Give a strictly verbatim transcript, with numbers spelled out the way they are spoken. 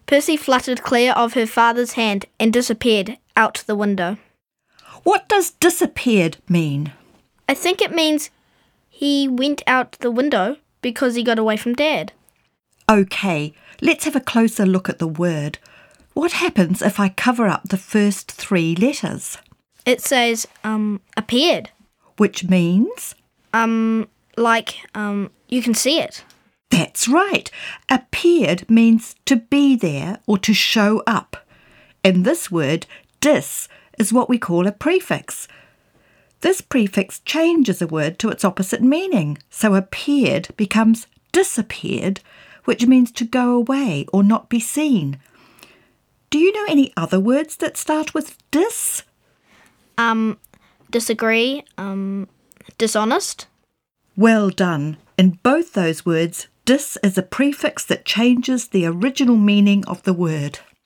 Percy fluttered clear of her father's hand and disappeared out the window. What does disappeared mean? I think it means he went out the window because he got away from Dad. OK, let's have a closer look at the word. What happens if I cover up the first three letters? It says, um, appeared. Which means? Um, like, um, you can see it. That's right. Appeared means to be there or to show up. In this word, dis is what we call a prefix. This prefix changes a word to its opposite meaning, so appeared becomes disappeared, which means to go away or not be seen. Do you know any other words that start with dis? Um, disagree, um, dishonest. Well done. In both those words, dis is a prefix that changes the original meaning of the word.